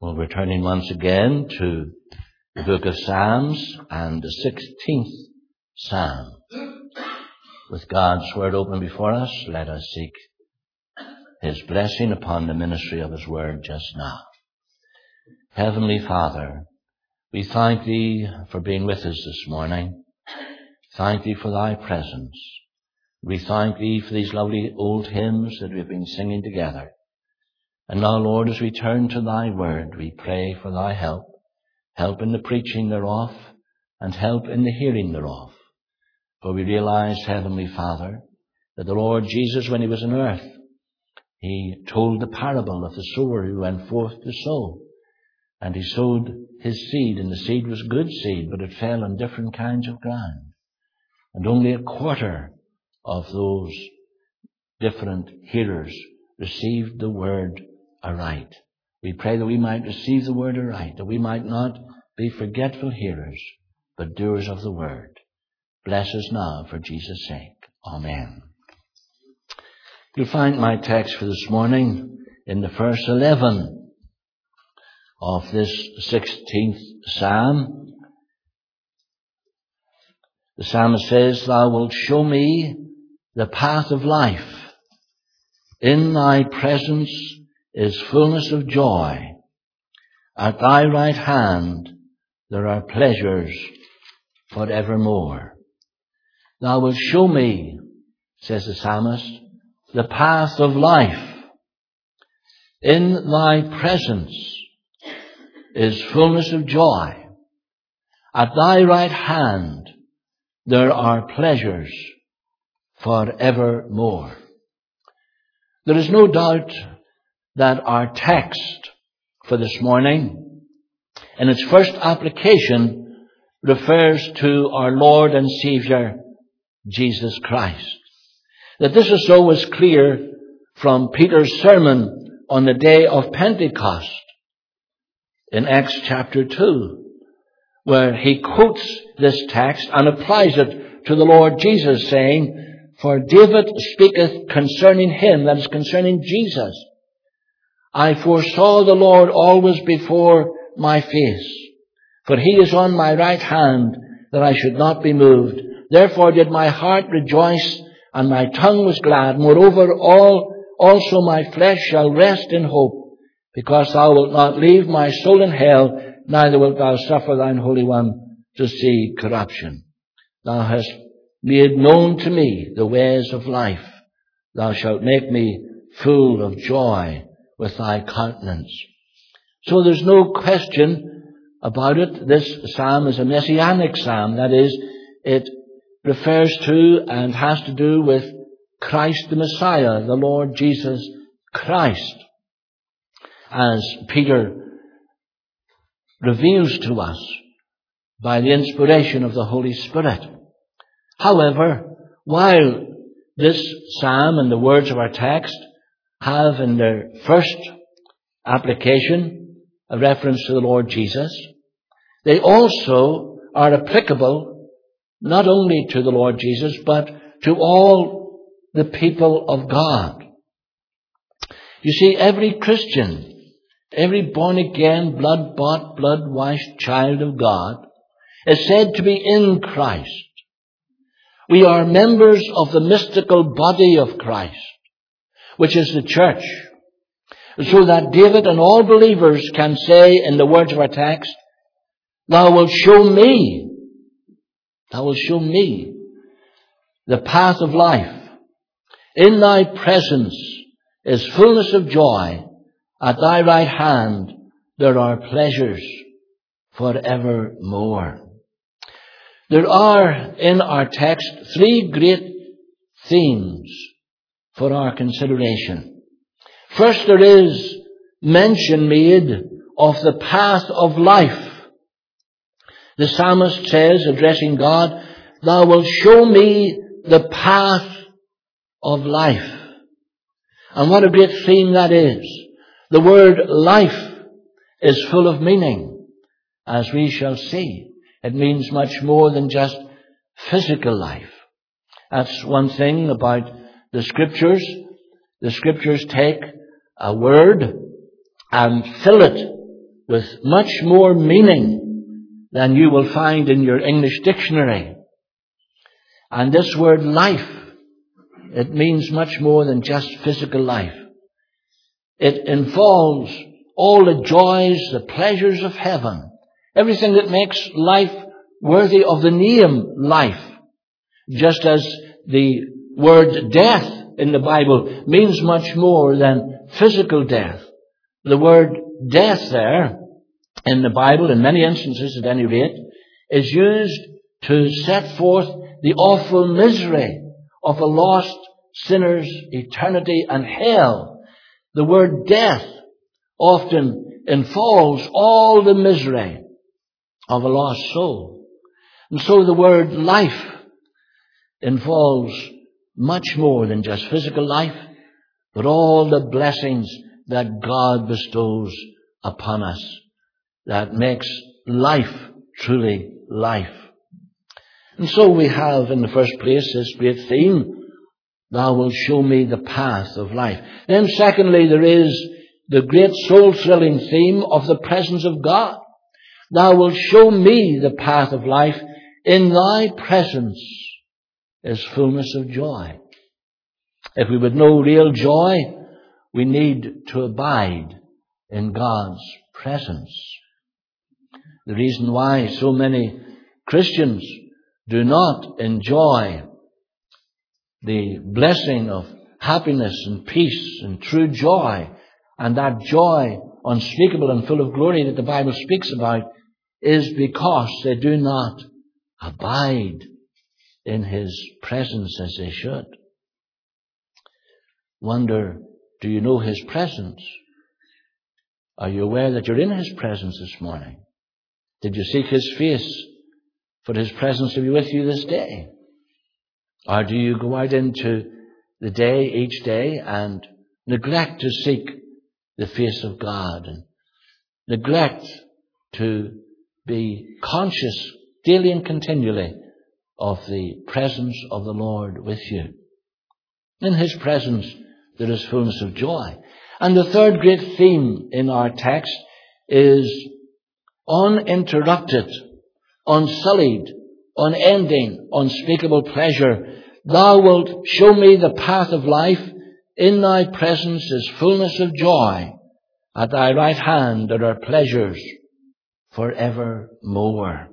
Well, we're turning once again to the book of Psalms and the 16th Psalm. With God's word open before us, let us seek His blessing upon the ministry of His word just now. Heavenly Father, we thank Thee for being with us this morning. Thank Thee for Thy presence. We thank Thee for these lovely old hymns that we've been singing together. And now, Lord, as we turn to Thy word, we pray for Thy help. Help in the preaching thereof, and help in the hearing thereof. For we realize, Heavenly Father, that the Lord Jesus, when He was on earth, He told the parable of the sower who went forth to sow. And he sowed his seed, and the seed was good seed, but it fell on different kinds of ground. And only a quarter of those different hearers received the word aright. We pray that we might receive the word aright, that we might not be forgetful hearers, but doers of the word. Bless us now for Jesus' sake. Amen. You'll find my text for this morning in the verse 11 of this 16th Psalm. The psalmist says, Thou wilt show me the path of life. In Thy presence is fullness of joy. At Thy right hand there are pleasures forevermore. Thou wilt show me, says the psalmist, the path of life. In Thy presence is fullness of joy. At Thy right hand there are pleasures forevermore. There is no doubt that our text for this morning, in its first application, refers to our Lord and Saviour, Jesus Christ. That this is so was clear from Peter's sermon on the day of Pentecost in Acts chapter 2, where he quotes this text and applies it to the Lord Jesus, saying, For David speaketh concerning him, that is concerning Jesus, I foresaw the Lord always before my face, for He is on my right hand, that I should not be moved. Therefore did my heart rejoice, and my tongue was glad. Moreover, also my flesh shall rest in hope, because Thou wilt not leave my soul in hell, neither wilt Thou suffer Thine Holy One to see corruption. Thou hast made known to me the ways of life. Thou shalt make me full of joy with Thy countenance. So there's no question about it. This psalm is a messianic psalm. That is, it refers to and has to do with Christ the Messiah, the Lord Jesus Christ, as Peter reveals to us by the inspiration of the Holy Spirit. However, while this psalm and the words of our text have in their first application a reference to the Lord Jesus, they also are applicable not only to the Lord Jesus, but to all the people of God. You see, every Christian, every born-again, blood-bought, blood-washed child of God is said to be in Christ. We are members of the mystical body of Christ, which is the church. So that David and all believers can say in the words of our text, Thou wilt show me the path of life. In Thy presence is fullness of joy. At Thy right hand there are pleasures forevermore. There are in our text three great themes for our consideration. First, there is mention made of the path of life. The psalmist says, addressing God, Thou wilt show me the path of life. And what a great theme that is. The word life is full of meaning, as we shall see. It means much more than just physical life. That's one thing about the Scriptures. The Scriptures take a word and fill it with much more meaning than you will find in your English dictionary. And this word life, it means much more than just physical life. It involves all the joys, the pleasures of heaven, everything that makes life worthy of the name life. Just as the word death in the Bible means much more than physical death. The word death there in the Bible, in many instances at any rate, is used to set forth the awful misery of a lost sinner's eternity and hell. The word death often involves all the misery of a lost soul. And so the word life involves much more than just physical life, but all the blessings that God bestows upon us that makes life truly life. And so we have in the first place this great theme, thou wilt show me the path of life. Then secondly, there is the great soul-thrilling theme of the presence of God. Thou wilt show me the path of life. In thy presence is fullness of joy. If we would know real joy, we need to abide in God's presence. The reason why so many Christians do not enjoy the blessing of happiness and peace and true joy, and that joy unspeakable and full of glory that the Bible speaks about, is because they do not abide in His presence as they should. Wonder, do you know His presence? Are you aware that you're in His presence this morning? Did you seek His face for His presence to be with you this day? Or do you go out into the day, each day, and neglect to seek the face of God and neglect to be conscious daily and continually of the presence of the Lord with you? In His presence there is fullness of joy. And the third great theme in our text is uninterrupted, unsullied, unending, unspeakable pleasure. Thou wilt show me the path of life. In thy presence is fullness of joy. At thy right hand there are pleasures forevermore.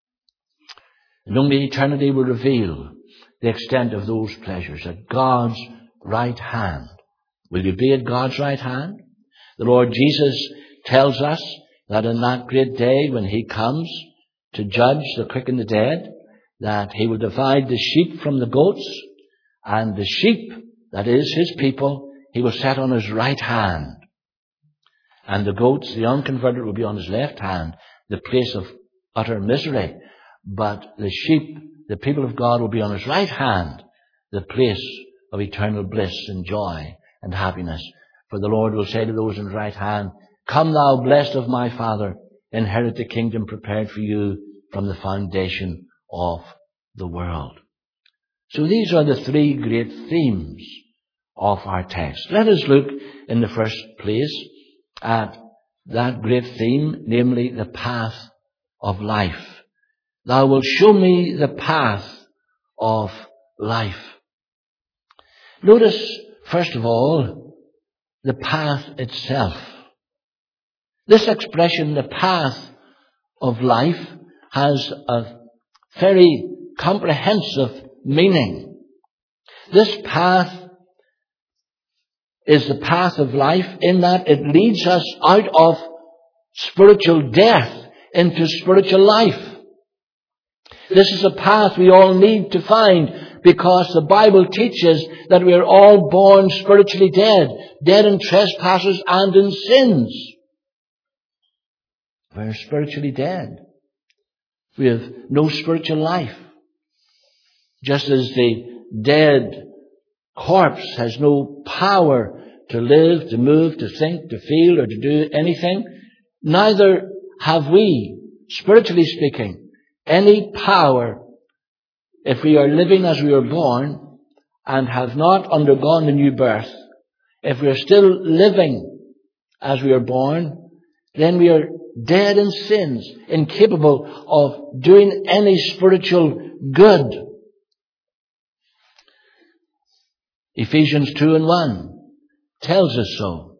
And only eternity will reveal the extent of those pleasures at God's right hand. Will you be at God's right hand? The Lord Jesus tells us that in that great day when He comes to judge the quick and the dead, that He will divide the sheep from the goats, and the sheep, that is His people, He will set on His right hand. And the goats, the unconverted, will be on His left hand, the place of utter misery. But the sheep, the people of God, will be on His right hand, the place of eternal bliss and joy and happiness. For the Lord will say to those on His right hand, Come thou blessed of my Father, inherit the kingdom prepared for you from the foundation of the world. So these are the three great themes of our text. Let us look in the first place at that great theme, namely the path of life. Thou wilt show me the path of life. Notice, first of all, the path itself. This expression, the path of life, has a very comprehensive meaning. This path is the path of life in that it leads us out of spiritual death into spiritual life. This is a path we all need to find because the Bible teaches that we are all born spiritually dead, dead in trespasses and in sins. We're spiritually dead. We have no spiritual life. Just as the dead corpse has no power to live, to move, to think, to feel, or to do anything, neither have we, spiritually speaking, any power if we are living as we were born and have not undergone the new birth. If we are still living as we are born, then we are dead in sins, incapable of doing any spiritual good. Ephesians 2:1 tells us so.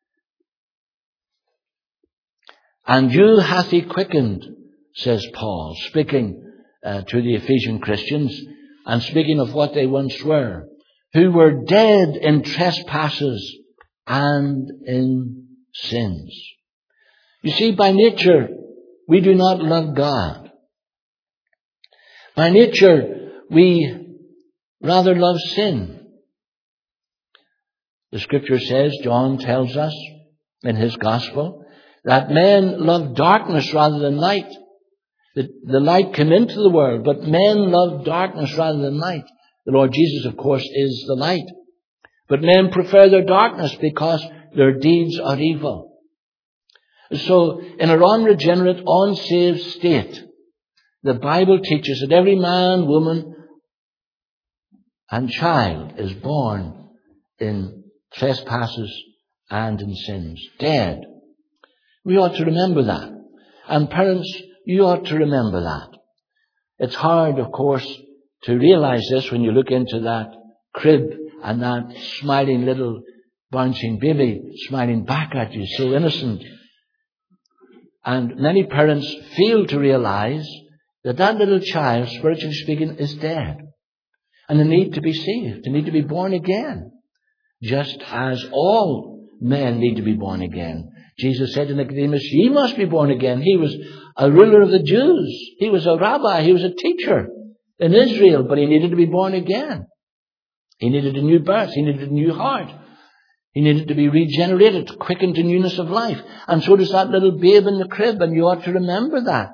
And you hath he quickened, says Paul, speaking to the Ephesian Christians, and speaking of what they once were, who were dead in trespasses and in sins. You see, by nature, we do not love God. By nature, we rather love sin. The Scripture says, John tells us in his Gospel, that men love darkness rather than light. The light came into the world, but men love darkness rather than light. The Lord Jesus, of course, is the light. But men prefer their darkness because their deeds are evil. So, in our unregenerate, unsaved state, the Bible teaches that every man, woman, and child is born in trespasses and in sins, dead. We ought to remember that. And parents, you ought to remember that. It's hard, of course, to realize this when you look into that crib and that smiling little bouncing baby smiling back at you, so innocent. And many parents fail to realize that that little child, spiritually speaking, is dead. And they need to be saved. They need to be born again. Just as all men need to be born again. Jesus said to Nicodemus, ye must be born again. He was a ruler of the Jews. He was a rabbi. He was a teacher in Israel, but he needed to be born again. He needed a new birth. He needed a new heart. He needed to be regenerated, quickened to newness of life. And so does that little babe in the crib, and you ought to remember that.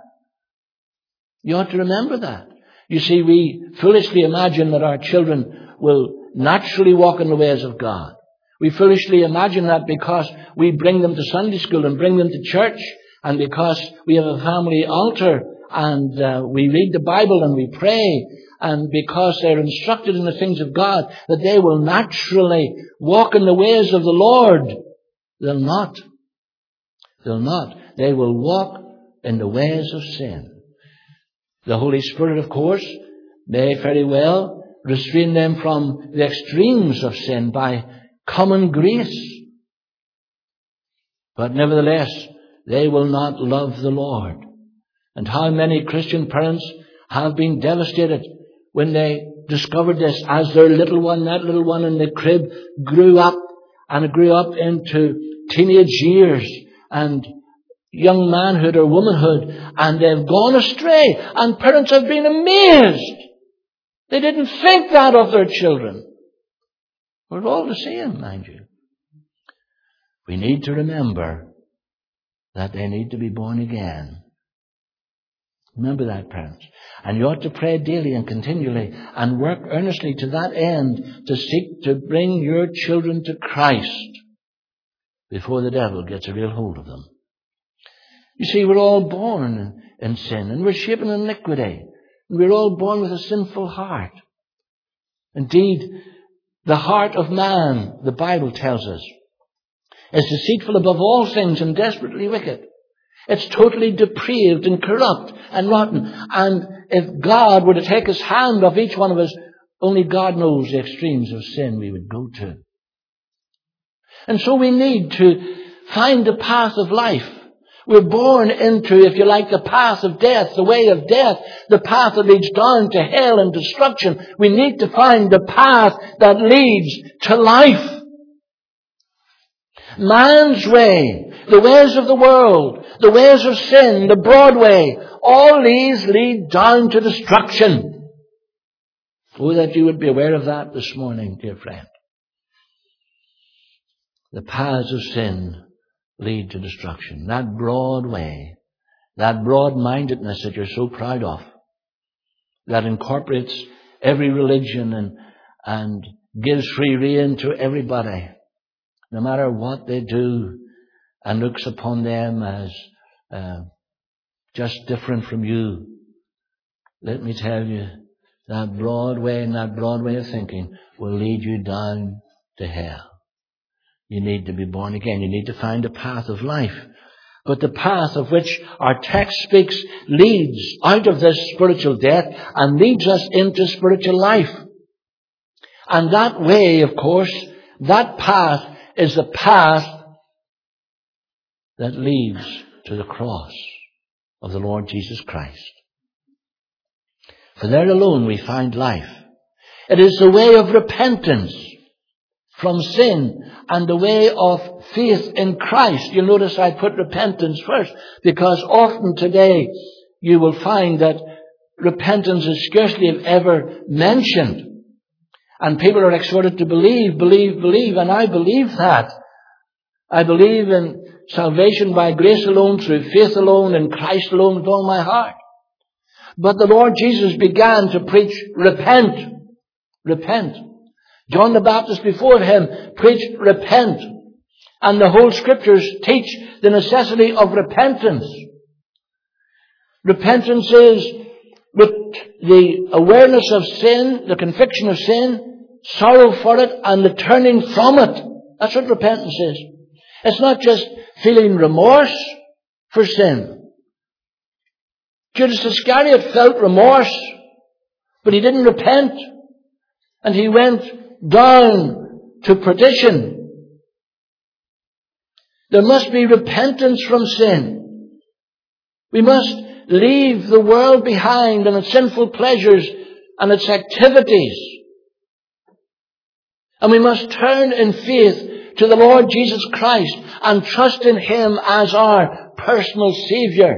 You ought to remember that. You see, we foolishly imagine that our children will naturally walk in the ways of God. We foolishly imagine that because we bring them to Sunday school and bring them to church, and because we have a family altar, and we read the Bible and we pray, and because they're instructed in the things of God, that they will naturally walk in the ways of the Lord. They'll not. They'll not. They will walk in the ways of sin. The Holy Spirit, of course, may very well restrain them from the extremes of sin by common grace. But nevertheless, they will not love the Lord. And how many Christian parents have been devastated when they discovered this as their little one, that little one in the crib, grew up into teenage years and young manhood or womanhood, and they've gone astray, and parents have been amazed. They didn't think that of their children. We're all the same, mind you. We need to remember that they need to be born again. Remember that, parents. And you ought to pray daily and continually and work earnestly to that end to seek to bring your children to Christ before the devil gets a real hold of them. You see, we're all born in sin, and we're shaped in iniquity. And we're all born with a sinful heart. Indeed, the heart of man, the Bible tells us, is deceitful above all things and desperately wicked. It's totally depraved and corrupt and rotten. And if God were to take his hand off each one of us, only God knows the extremes of sin we would go to. And so we need to find the path of life. We're born into, if you like, the path of death, the way of death, the path that leads down to hell and destruction. We need to find the path that leads to life. Man's way, the ways of the world, the ways of sin, the broad way, all these lead down to destruction. Oh, that you would be aware of that this morning, dear friend. The paths of sin lead to destruction. That broad way, that broad-mindedness that you're so proud of, that incorporates every religion and gives free rein to everybody, no matter what they do, and looks upon them as just different from you. Let me tell you, that broad way and that broad way of thinking will lead you down to hell. You need to be born again. You need to find a path of life. But the path of which our text speaks leads out of this spiritual death and leads us into spiritual life. And that way, of course, that path is the path that leads to the cross of the Lord Jesus Christ. For there alone we find life. It is the way of repentance from sin and the way of faith in Christ. You'll notice I put repentance first, because often today you will find that repentance is scarcely ever mentioned. And people are exhorted to believe, and I believe that. I believe in salvation by grace alone, through faith alone, in Christ alone with all my heart. But the Lord Jesus began to preach, repent, repent. John the Baptist before him preached, repent. And the whole Scriptures teach the necessity of repentance. Repentance is with the awareness of sin, the conviction of sin, sorrow for it, and the turning from it. That's what repentance is. It's not just feeling remorse for sin. Judas Iscariot felt remorse, but he didn't repent. And he went down to perdition. There must be repentance from sin. We must leave the world behind and its sinful pleasures and its activities. And we must turn in faith to the Lord Jesus Christ and trust in Him as our personal Savior.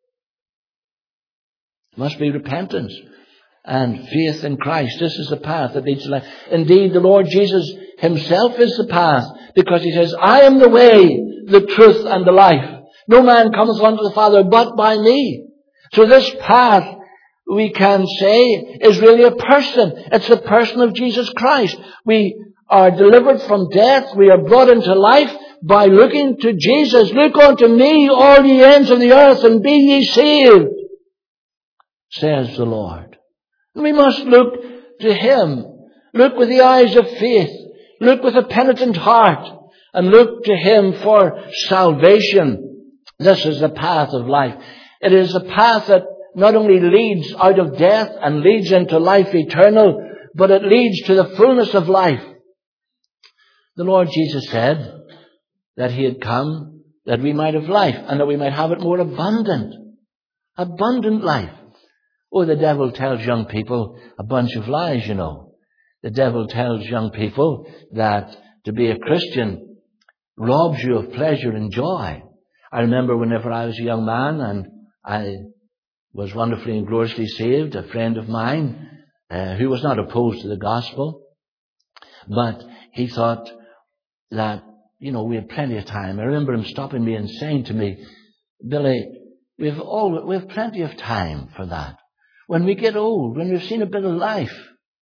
It must be repentance and faith in Christ. This is the path that leads to life. Indeed, the Lord Jesus Himself is the path, because He says, I am the way, the truth, and the life. No man cometh unto the Father but by me. So this path, we can say, is really a person. It's the person of Jesus Christ. We are delivered from death. We are brought into life by looking to Jesus. Look unto me, all ye ends of the earth, and be ye saved, says the Lord. And we must look to Him. Look with the eyes of faith. Look with a penitent heart. And look to Him for salvation. This is the path of life. It is a path that not only leads out of death and leads into life eternal, but it leads to the fullness of life. The Lord Jesus said that He had come that we might have life, and that we might have it more abundant. Abundant life. Oh, the devil tells young people a bunch of lies, you know. The devil tells young people that to be a Christian robs you of pleasure and joy. I remember whenever I was a young man and I was wonderfully and gloriously saved, a friend of mine who was not opposed to the gospel, but he thought that, you know, we had plenty of time. I remember him stopping me and saying to me, Billy, we have plenty of time for that. When we get old, when we've seen a bit of life.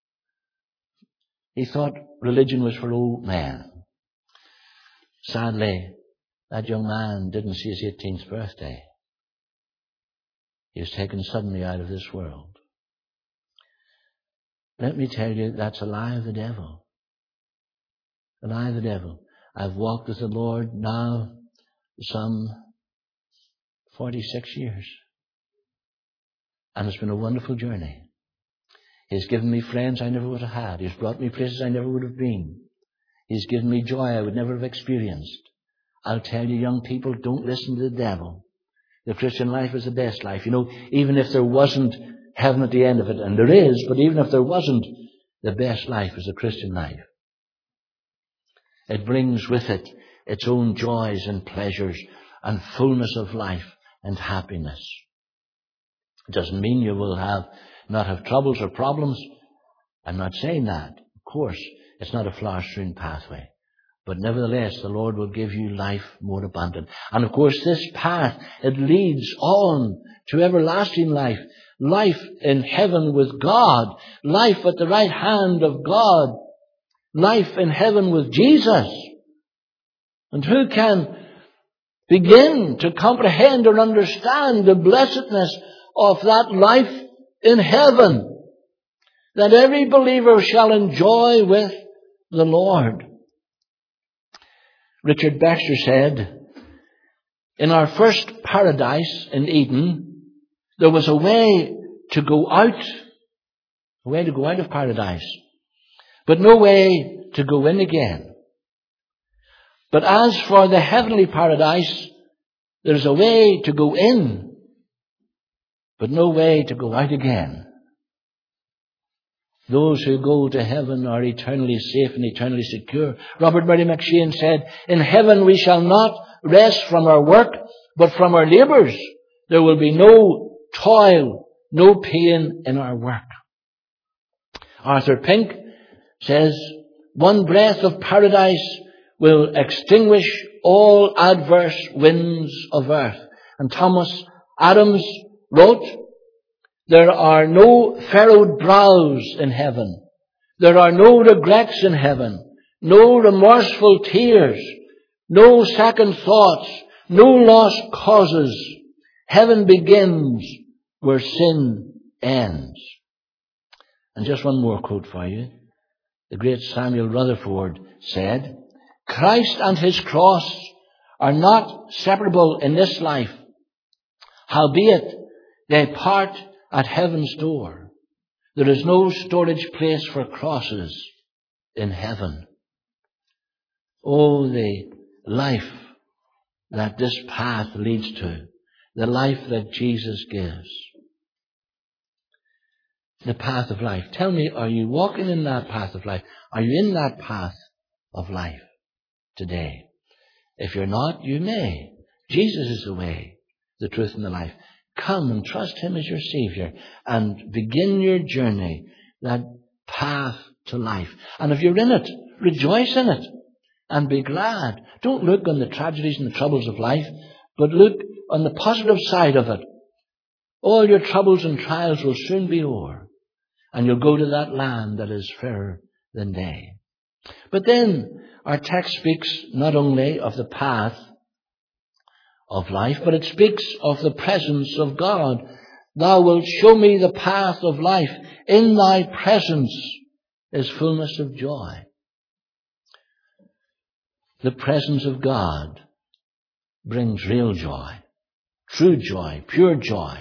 He thought religion was for old men. Sadly, that young man didn't see his 18th birthday. He was taken suddenly out of this world. Let me tell you, that's a lie of the devil. A lie of the devil. I've walked with the Lord now some 46 years. And it's been a wonderful journey. He's given me friends I never would have had. He's brought me places I never would have been. He's given me joy I would never have experienced. I'll tell you, young people, don't listen to the devil. The Christian life is the best life. You know, even if there wasn't heaven at the end of it, and there is, but even if there wasn't, the best life is the Christian life. It brings with it its own joys and pleasures and fullness of life and happiness. It doesn't mean you will not have troubles or problems. I'm not saying that. Of course, it's not a flower-strewn pathway. But nevertheless, the Lord will give you life more abundant. And of course, this path, it leads on to everlasting life. Life in heaven with God. Life at the right hand of God. Life in heaven with Jesus. And who can begin to comprehend or understand the blessedness of that life in heaven that every believer shall enjoy with the Lord? Richard Baxter said, In our first paradise in Eden, there was a way to go out of paradise, but no way to go in again. But as for the heavenly paradise, there's a way to go in, but no way to go out again. Those who go to heaven are eternally safe and eternally secure. Robert Murray McCheyne said, "In heaven we shall not rest from our work, but from our labours. There will be no toil, no pain in our work." Arthur Pink says, "One breath of paradise will extinguish all adverse winds of earth." And Thomas Adams wrote, "There are no furrowed brows in heaven. There are no regrets in heaven, no remorseful tears, no second thoughts, no lost causes. Heaven begins where sin ends." And just one more quote for you. The great Samuel Rutherford said, "Christ and his cross are not separable in this life. Howbeit, they part at heaven's door. There is no storage place for crosses in heaven." Oh, the life that this path leads to, the life that Jesus gives. The path of life. Tell me, are you walking in that path of life? Are you in that path of life today? If you're not, you may. Jesus is the way, the truth, and the life. Come and trust him as your Savior and begin your journey, that path to life. And if you're in it, rejoice in it and be glad. Don't look on the tragedies and the troubles of life, but look on the positive side of it. All your troubles and trials will soon be over, and you'll go to that land that is fairer than day. But then our text speaks not only of the path of life, but it speaks of the presence of God. "Thou wilt show me the path of life. In thy presence is fullness of joy." The presence of God brings real joy, true joy, pure joy.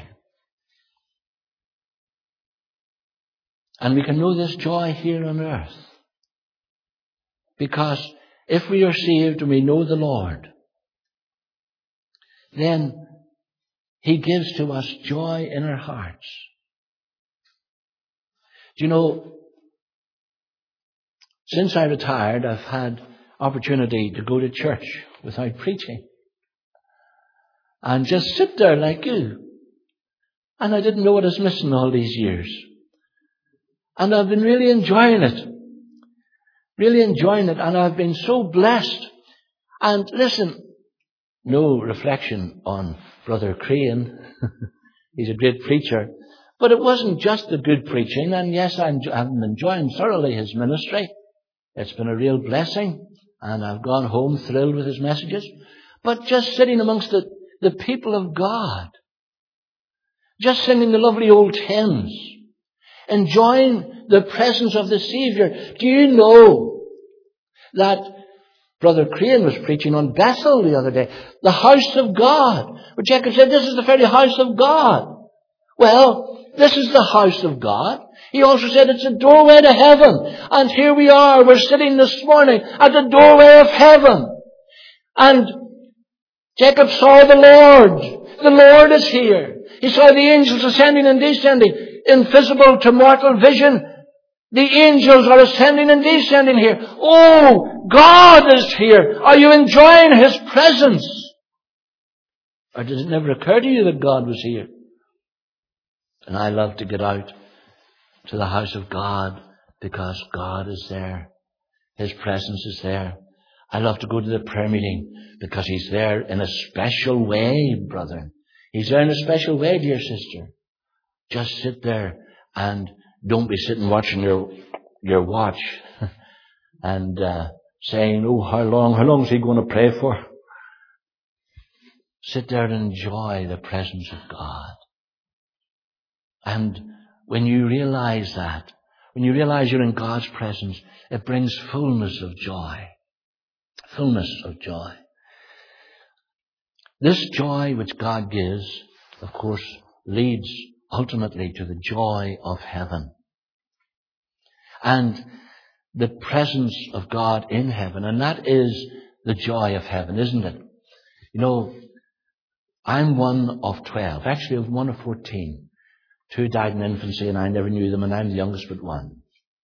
And we can know this joy here on earth, because if we are saved and we know the Lord, then he gives to us joy in our hearts. Do you know, since I retired, I've had opportunity to go to church without preaching and just sit there like you. And I didn't know what I was missing all these years. And I've been really enjoying it. And I've been so blessed. And listen, no reflection on Brother Crane. He's a great preacher. But it wasn't just the good preaching. And yes, I'm enjoying thoroughly his ministry. It's been a real blessing. And I've gone home thrilled with his messages. But just sitting amongst the people of God, just singing the lovely old hymns, enjoying the presence of the Savior. Do you know that Brother Crane was preaching on Bethel the other day, the house of God, which Jacob said, "This is the very house of God." Well, this is the house of God. He also said it's a doorway to heaven. And here we are, we're sitting this morning at the doorway of heaven. And Jacob saw the Lord. The Lord is here. He saw the angels ascending and descending. Invisible to mortal vision, the angels are ascending and descending here. Oh, God is here. Are you enjoying his presence? Or does it never occur to you that God was here? And I love to get out to the house of God because God is there. His presence is there. I love to go to the prayer meeting because he's there in a special way, brother. He's there in a special way, dear sister. Just sit there and don't be sitting watching your watch and saying, "Oh, how long is he going to pray for?" Sit there and enjoy the presence of God. And when you realize that, when you realize you're in God's presence, it brings fullness of joy. Fullness of joy. This joy which God gives, of course, leads ultimately to the joy of heaven. And the presence of God in heaven. And that is the joy of heaven, isn't it? You know, I'm one of 12. Actually, I'm one of 14. 2 died in infancy and I never knew them, and I'm the youngest but one.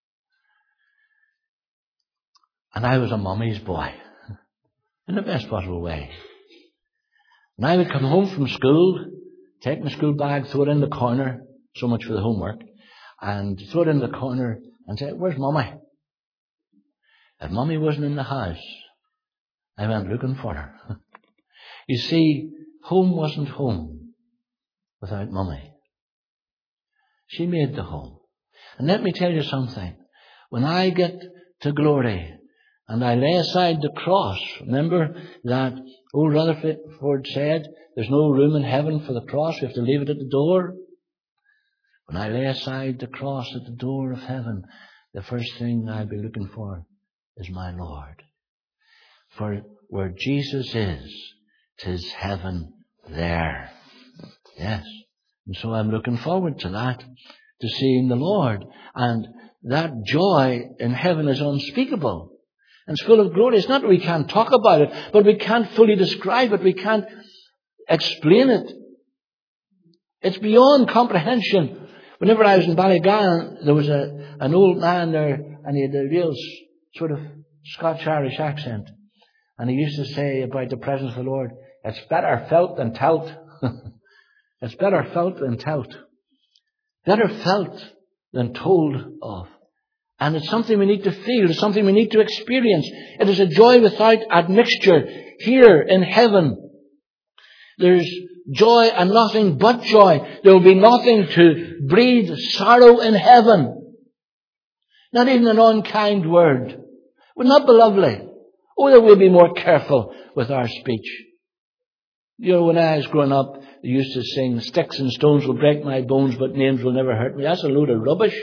And I was a mummy's boy. In the best possible way. And I would come home from school, take my school bag, throw it in the corner, so much for the homework, and throw it in the corner and say, "Where's Mummy?" If Mummy wasn't in the house, I went looking for her. You see, home wasn't home without Mummy. She made the home. And let me tell you something. When I get to glory and I lay aside the cross, remember that old Rutherford said, there's no room in heaven for the cross, we have to leave it at the door. When I lay aside the cross at the door of heaven, the first thing I'll be looking for is my Lord. For where Jesus is, 'tis heaven there. Yes. And so I'm looking forward to that, to seeing the Lord. And that joy in heaven is unspeakable. And it's full of glory. It's not that we can't talk about it, but we can't fully describe it. We can't explain it. It's beyond comprehension. Whenever I was in Ballygowan, there was an old man there, and he had a real sort of Scotch-Irish accent. And he used to say about the presence of the Lord, it's better felt than telt. It's better felt than telt. Better felt than told of. And it's something we need to feel. It's something we need to experience. It is a joy without admixture. Here in heaven, there's joy and nothing but joy. There will be nothing to breathe sorrow in heaven. Not even an unkind word. Would not be lovely? Oh, that we'll be more careful with our speech. You know, when I was growing up, they used to sing, "Sticks and stones will break my bones, but names will never hurt me." That's a load of rubbish.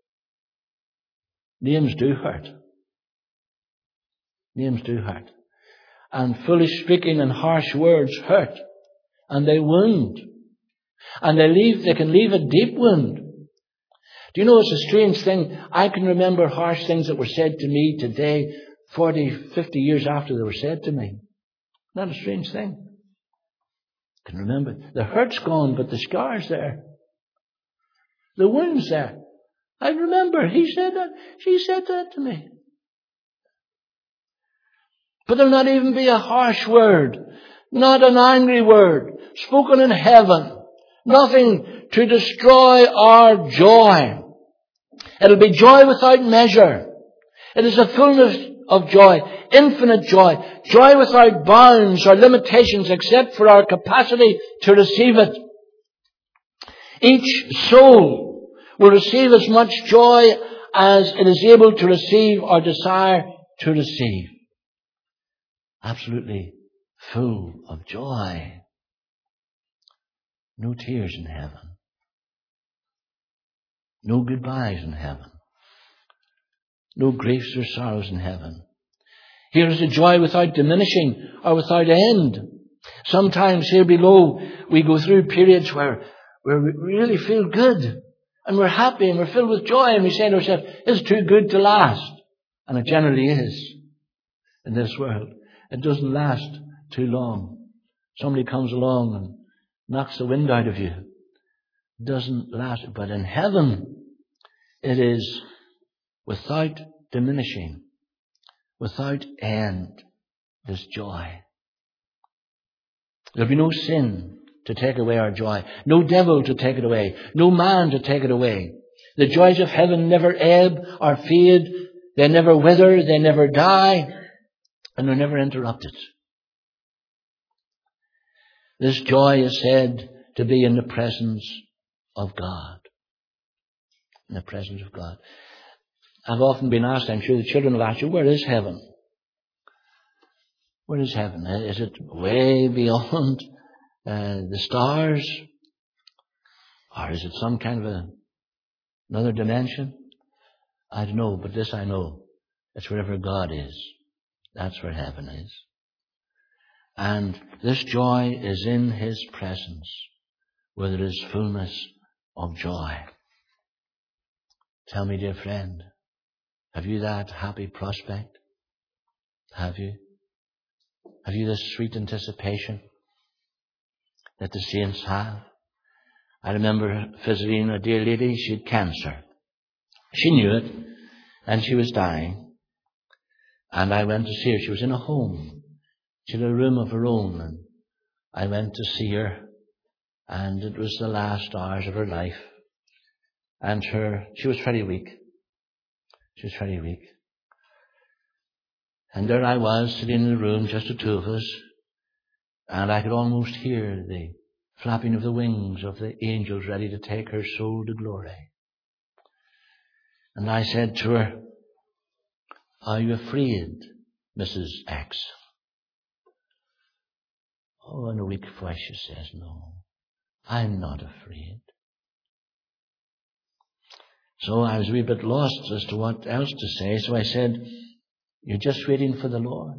Names do hurt. Names do hurt. And foolish speaking and harsh words hurt. And they wound. And they can leave a deep wound. Do you know, it's a strange thing. I can remember harsh things that were said to me today, 40, 50 years after they were said to me. Not a strange thing. I can remember. The hurt's gone, but the scar's there. The wound's there. I remember he said that. She said that to me. But there'll not even be a harsh word. Not an angry word. Spoken in heaven. Nothing to destroy our joy. It'll be joy without measure. It is a fullness of joy. Infinite joy. Joy without bounds or limitations except for our capacity to receive it. Each soul will receive as much joy as it is able to receive or desire to receive. Absolutely full of joy. No tears in heaven. No goodbyes in heaven. No griefs or sorrows in heaven. Here is a joy without diminishing or without end. Sometimes here below we go through periods where we really feel good. And we're happy and we're filled with joy, and we say to ourselves, it's too good to last. And it generally is in this world. It doesn't last too long. Somebody comes along and knocks the wind out of you. It doesn't last. But in heaven, it is without diminishing, without end, this joy. There'll be no sin to take away our joy. No devil to take it away. No man to take it away. The joys of heaven never ebb or fade. They never wither. They never die. And they're never interrupted. This joy is said to be in the presence of God. In the presence of God. I've often been asked, I'm sure the children have asked you, where is heaven? Where is heaven? Is it way beyond the stars? Or is it some kind of another dimension? I don't know, but this I know. It's wherever God is. That's where heaven is. And this joy is in His presence, where there is fullness of joy. Tell me, dear friend, have you that happy prospect? Have you? Have you this sweet anticipation that the saints have? I remember visiting a dear lady. She had cancer. She knew it, and she was dying. And I went to see her. She was in a home. She had a room of her own, and I went to see her, and it was the last hours of her life. And she was very weak. She was very weak. And there I was, sitting in the room, just the two of us, and I could almost hear the flapping of the wings of the angels ready to take her soul to glory. And I said to her, "Are you afraid, Mrs. X?" Oh, in a weak voice she says, "No, I'm not afraid." So I was a wee bit lost as to what else to say. So I said, "You're just waiting for the Lord."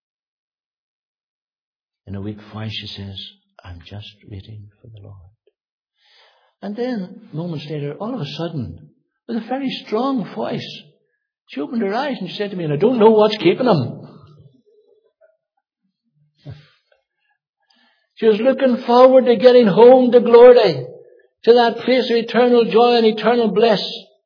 In a weak voice she says, "I'm just waiting for the Lord." And then, moments later, all of a sudden, with a very strong voice, she opened her eyes and she said to me, "And I don't know what's keeping him." She was looking forward to getting home to glory, to that place of eternal joy and eternal bliss.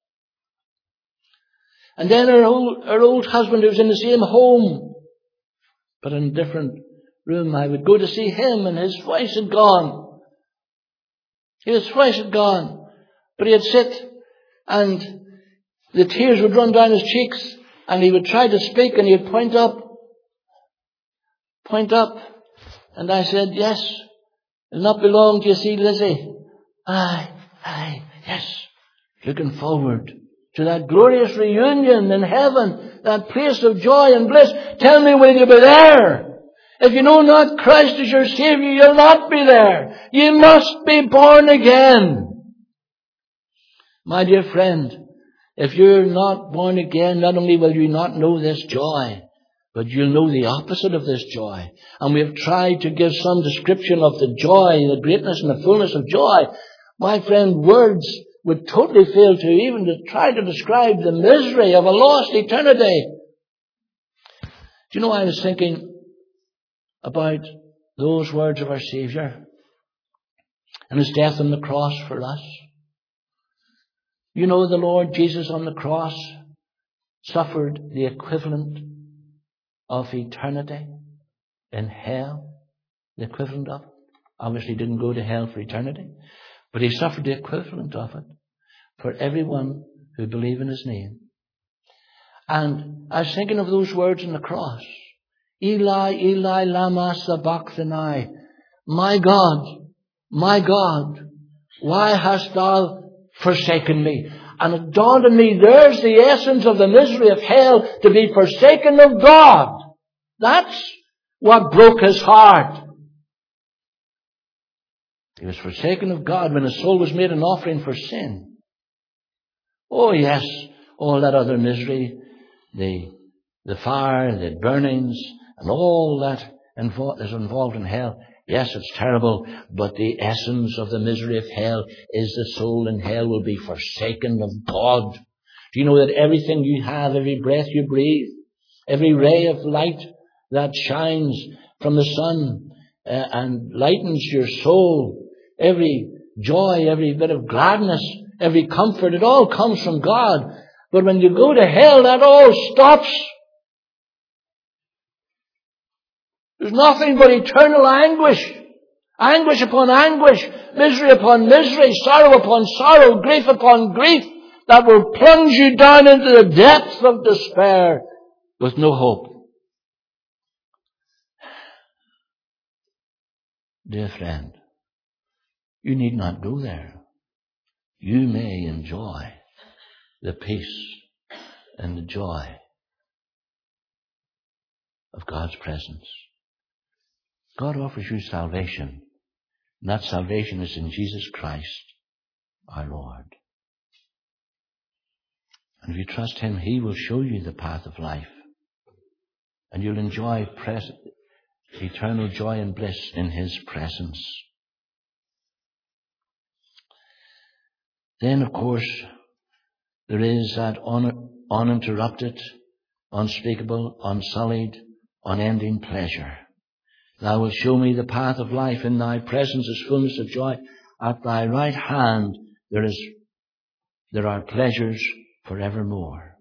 And then her old husband, who was in the same home, but in a different room, I would go to see him, and his voice had gone. His voice had gone. But he'd sit, and the tears would run down his cheeks, and he would try to speak, and he'd point up. And I said, "Yes, it'll not be long, do you see, Lizzie?" Aye, yes. Looking forward to that glorious reunion in heaven, that place of joy and bliss. Tell me, will you be there? If you know not Christ as your Savior, you'll not be there. You must be born again. My dear friend, if you're not born again, not only will you not know this joy, but you'll know the opposite of this joy. And we have tried to give some description of the joy, the greatness and the fullness of joy. My friend, words would totally fail to even to try to describe the misery of a lost eternity. Do you know, I was thinking about those words of our Savior and His death on the cross for us. You know, the Lord Jesus on the cross suffered the equivalent of eternity in hell. The equivalent of it. Obviously didn't go to hell for eternity, but He suffered the equivalent of it for everyone who believe in His name. And I was thinking of those words on the cross. Eli, Eli, lama sabachthani. My God, why hast thou forsaken me? And it dawned on me, there's the essence of the misery of hell, to be forsaken of God. That's what broke His heart. He was forsaken of God when His soul was made an offering for sin. Oh yes, all that other misery, the fire, the burnings, and all that is involved in hell. Yes, it's terrible, but the essence of the misery of hell is the soul in hell will be forsaken of God. Do you know that everything you have, every breath you breathe, every ray of light that shines from the sun and lightens your soul, every joy, every bit of gladness, every comfort, it all comes from God. But when you go to hell, that all stops. There's nothing but eternal anguish. Anguish upon anguish. Misery upon misery. Sorrow upon sorrow. Grief upon grief. That will plunge you down into the depths of despair with no hope. Dear friend, you need not go there. You may enjoy the peace and the joy of God's presence. God offers you salvation, and that salvation is in Jesus Christ, our Lord. And if you trust Him, He will show you the path of life, and you'll enjoy eternal joy and bliss in His presence. Then, of course, there is that uninterrupted, unspeakable, unsullied, unending pleasure. Thou wilt show me the path of life. In Thy presence is fullness of joy. At Thy right hand there are pleasures forevermore.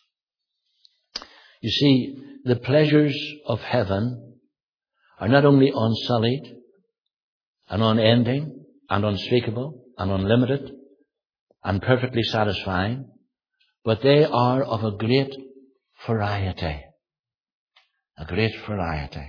You see, the pleasures of heaven are not only unsullied and unending and unspeakable and unlimited and perfectly satisfying, but they are of a great variety. A great variety.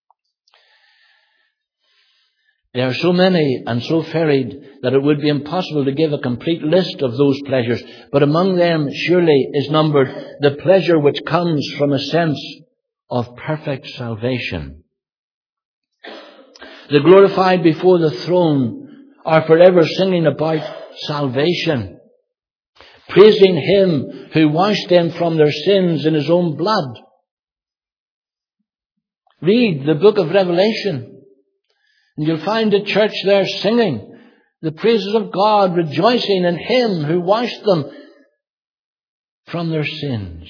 They are so many and so varied that it would be impossible to give a complete list of those pleasures. But among them surely is numbered the pleasure which comes from a sense of perfect salvation. The glorified before the throne are forever singing about salvation, praising Him who washed them from their sins in His own blood. Read the book of Revelation, and you'll find the church there singing the praises of God, rejoicing in Him who washed them from their sins.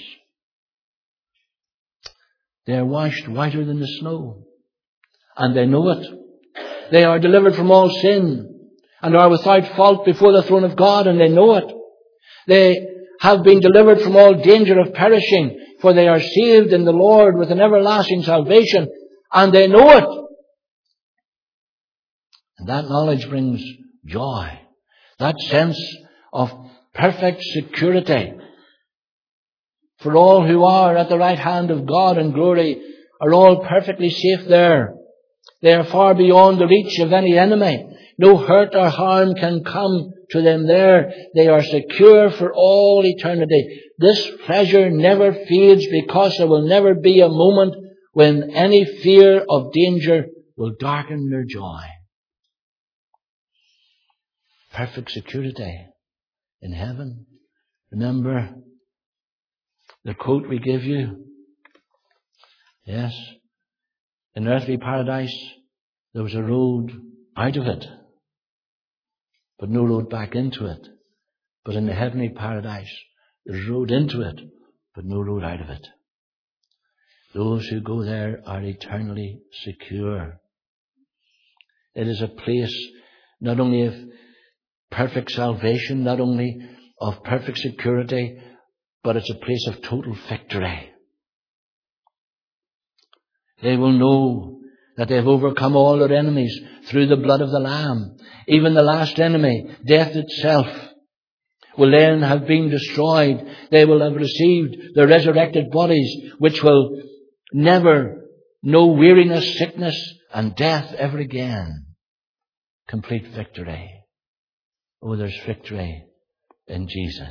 They are washed whiter than the snow, and they know it. They are delivered from all sin and are without fault before the throne of God, and they know it. They have been delivered from all danger of perishing, for they are saved in the Lord with an everlasting salvation, and they know it. And that knowledge brings joy, that sense of perfect security. For all who are at the right hand of God in glory are all perfectly safe there. They are far beyond the reach of any enemy. No hurt or harm can come to them there. They are secure for all eternity. This pleasure never fades, because there will never be a moment when any fear of danger will darken their joy. Perfect security in heaven. Remember the quote we give you? Yes. In earthly paradise, there was a road out of it, but no road back into it. But in the heavenly paradise, there's a road into it, but no road out of it. Those who go there are eternally secure. It is a place not only of perfect salvation, not only of perfect security, but it's a place of total victory. They will know that they have overcome all their enemies through the blood of the Lamb. Even the last enemy, death itself, will then have been destroyed. They will have received their resurrected bodies, which will never know weariness, sickness, and death ever again. Complete victory. Oh, there's victory in Jesus.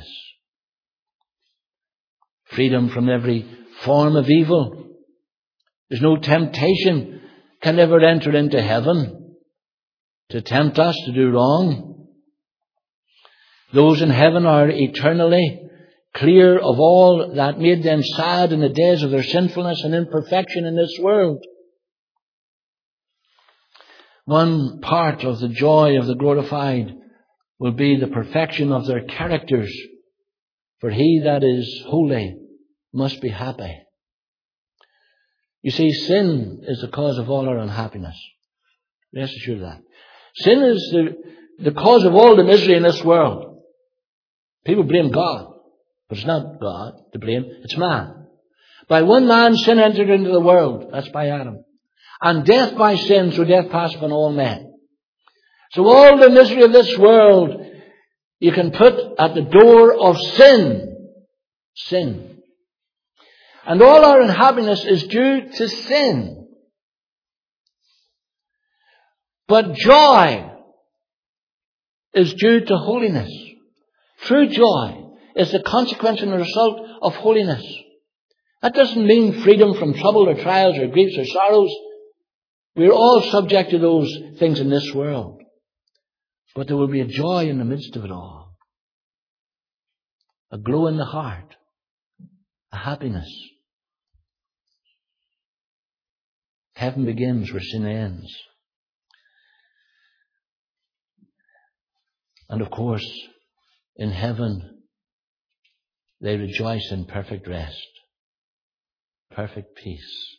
Freedom from every form of evil. There's no temptation can ever enter into heaven to tempt us to do wrong. Those in heaven are eternally clear of all that made them sad in the days of their sinfulness and imperfection in this world. One part of the joy of the glorified will be the perfection of their characters. For he that is holy must be happy. You see, sin is the cause of all our unhappiness. Rest assured of that. Sin is the cause of all the misery in this world. People blame God, but it's not God to blame, it's man. By one man sin entered into the world, that's by Adam. And death by sin, so death passed upon all men. So all the misery of this world you can put at the door of sin. Sin. And all our unhappiness is due to sin. But joy is due to holiness. True joy is the consequence and the result of holiness. That doesn't mean freedom from trouble or trials or griefs or sorrows. We're all subject to those things in this world. But there will be a joy in the midst of it all. A glow in the heart. A happiness. Heaven begins where sin ends. And of course, in heaven, they rejoice in perfect rest, perfect peace.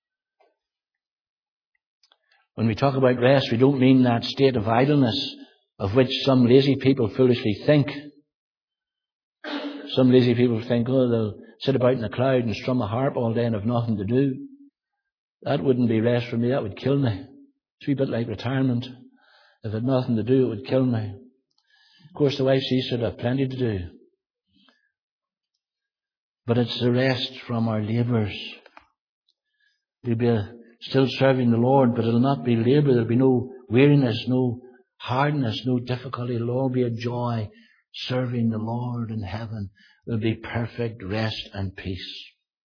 When we talk about rest, we don't mean that state of idleness of which some lazy people foolishly think. Some lazy people think, oh, they'll sit about in a cloud and strum a harp all day and have nothing to do. That wouldn't be rest for me. That would kill me. It's a wee bit like retirement. If I had nothing to do, it would kill me. Of course, the wife sees she'd have plenty to do. But it's the rest from our labours. We'll be still serving the Lord, but it'll not be labour. There'll be no weariness, no hardness, no difficulty. It'll all be a joy serving the Lord in heaven. There'll be perfect rest and peace.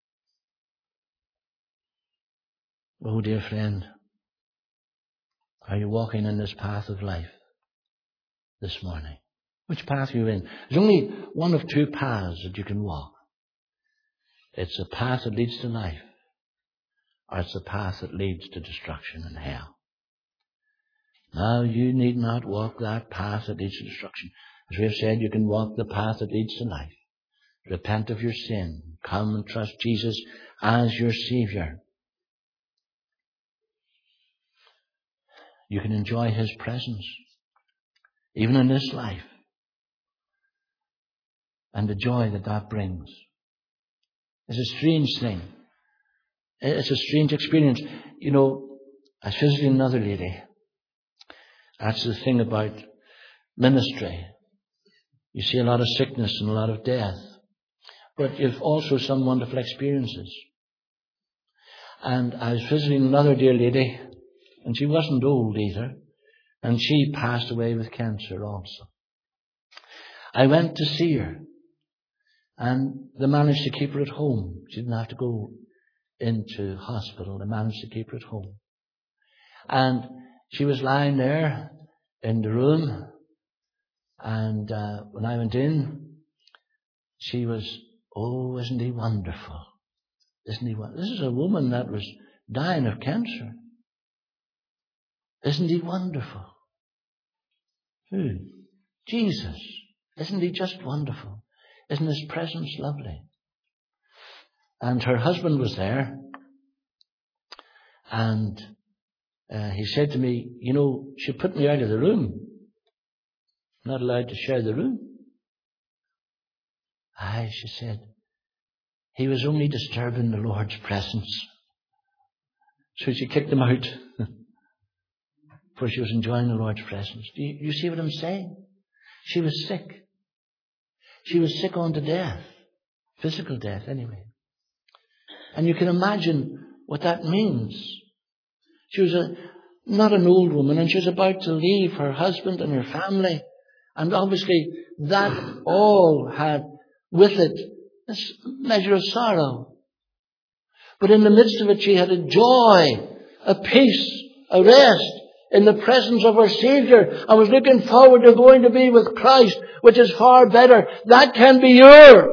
Oh, dear friend, are you walking in this path of life this morning? Which path are you in? There's only one of two paths that you can walk. It's a path that leads to life, or it's a path that leads to destruction and hell. Now, you need not walk that path that leads to destruction. As we have said, you can walk the path that leads to life. Repent of your sin. Come and trust Jesus as your Saviour. You can enjoy His presence, even in this life, and the joy that that brings. It's a strange thing. It's a strange experience. You know, I was visiting another lady. That's the thing about ministry. You see a lot of sickness and a lot of death. But you've also some wonderful experiences. And I was visiting another dear lady, and she wasn't old either. And she passed away with cancer also. I went to see her. And they managed to keep her at home. She didn't have to go into hospital. They managed to keep her at home. And she was lying there in the room. And when I went in, she was, oh, isn't he wonderful? Isn't he wonderful? This is a woman that was dying of cancer. Isn't he wonderful? Who? Jesus. Isn't he just wonderful? Isn't his presence lovely? And her husband was there. And he said to me, you know, she put me out of the room. I'm not allowed to share the room. Aye, she said, he was only disturbing the Lord's presence. So she kicked him out. For she was enjoying the Lord's presence. Do you see what I'm saying? She was sick. She was sick unto death. Physical death, anyway. And you can imagine what that means. She was not an old woman, and she was about to leave her husband and her family. And obviously that all had with it this measure of sorrow. But in the midst of it, she had a joy, a peace, a rest in the presence of her Saviour. I was looking forward to going to be with Christ, which is far better. That can be yours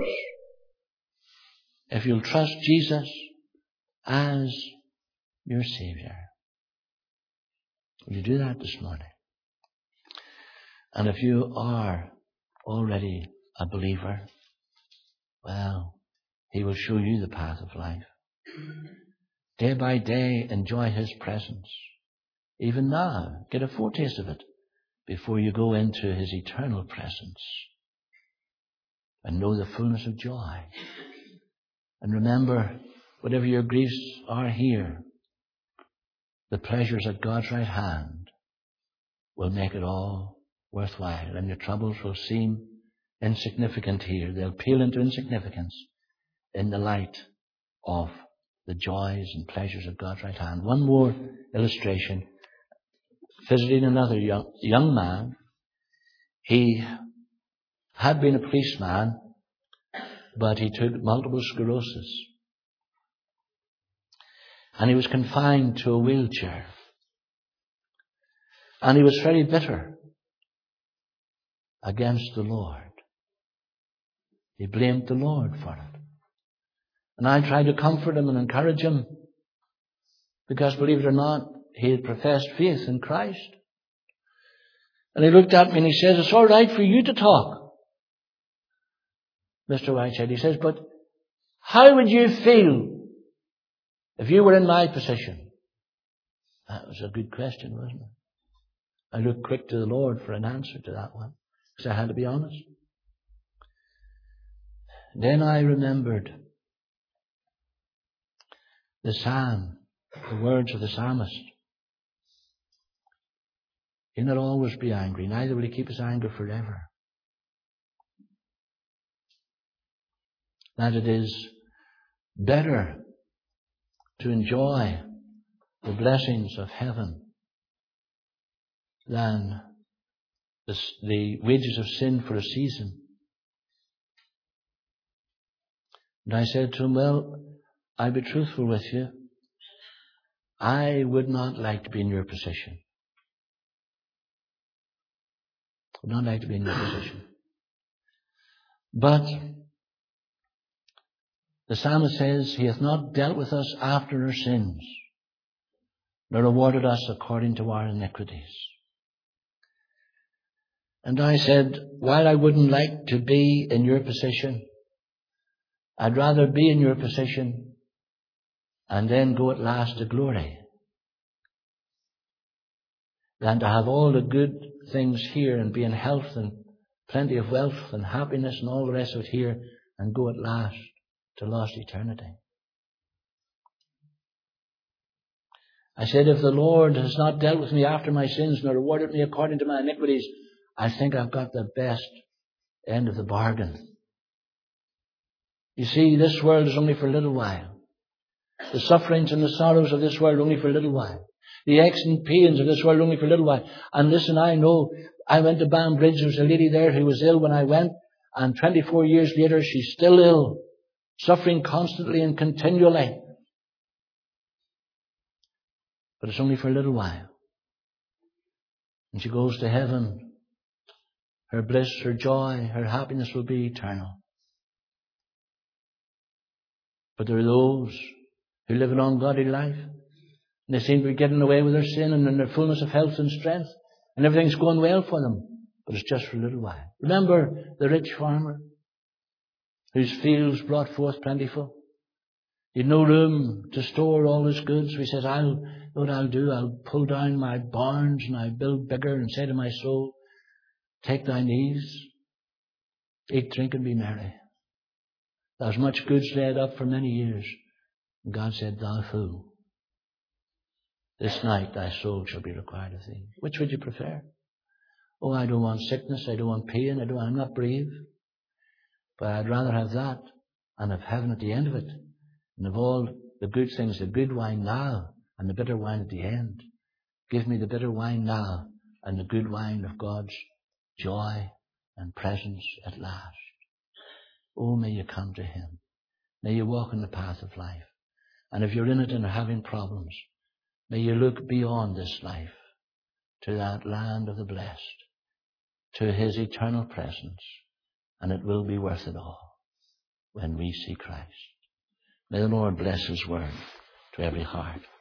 if you'll trust Jesus as your Saviour. Will you do that this morning? And if you are already a believer, well, He will show you the path of life. Day by day, enjoy His presence. Even now, get a foretaste of it before you go into His eternal presence. And know the fullness of joy. And remember, whatever your griefs are here, the pleasures at God's right hand will make it all worthwhile. And your troubles will seem insignificant here. They'll pale into insignificance in the light of the joys and pleasures of God's right hand. One more illustration. Visiting another young man. He had been a policeman, but he took multiple sclerosis. And he was confined to a wheelchair. And he was very bitter against the Lord. He blamed the Lord for it. And I tried to comfort him and encourage him. Because, believe it or not, he had professed faith in Christ. And he looked at me and he says, it's all right for you to talk, Mr. Whiteside. He says, but how would you feel if you were in my position? That was a good question, wasn't it? I looked quick to the Lord for an answer to that one, because I had to be honest. Then I remembered the psalm, the words of the psalmist. He'll not always be angry, neither will he keep his anger forever. That it is better to enjoy the blessings of heaven than the wages of sin for a season. And I said to him, well, I'll be truthful with you. I would not like to be in your position. Would not like to be in your position. But the psalmist says, he hath not dealt with us after our sins, nor rewarded us according to our iniquities. And I said, while I wouldn't like to be in your position, I'd rather be in your position and then go at last to glory than to have all the good things here and be in health and plenty of wealth and happiness and all the rest of it here and go at last to lost eternity. I said, if the Lord has not dealt with me after my sins nor rewarded me according to my iniquities, I think I've got the best end of the bargain. You see, this world is only for a little while. The sufferings and the sorrows of this world are only for a little while. The aches and pains of this world are only for a little while. And listen, I know, I went to Banbridge. There was a lady there who was ill when I went. And 24 years later, she's still ill, suffering constantly and continually. But it's only for a little while. And she goes to heaven. Her bliss, her joy, her happiness will be eternal. But there are those who live an ungodly life. And they seem to be getting away with their sin and in their fullness of health and strength. And everything's going well for them. But it's just for a little while. Remember the rich farmer whose fields brought forth plentiful. He had no room to store all his goods. So he says, I'll pull down my barns and I'll build bigger and say to my soul, take thine ease, eat, drink and be merry. There's much goods laid up for many years. And God said, thou fool, this night thy soul shall be required of thee. Which would you prefer? Oh, I don't want sickness, I don't want pain, I'm not brave. But I'd rather have that and have heaven at the end of it. And of all the good things, the good wine now and the bitter wine at the end. Give me the bitter wine now and the good wine of God's joy and presence at last. Oh, may you come to Him. May you walk in the path of life. And if you're in it and are having problems, may you look beyond this life to that land of the blessed, to His eternal presence, and it will be worth it all when we see Christ. May the Lord bless His word to every heart.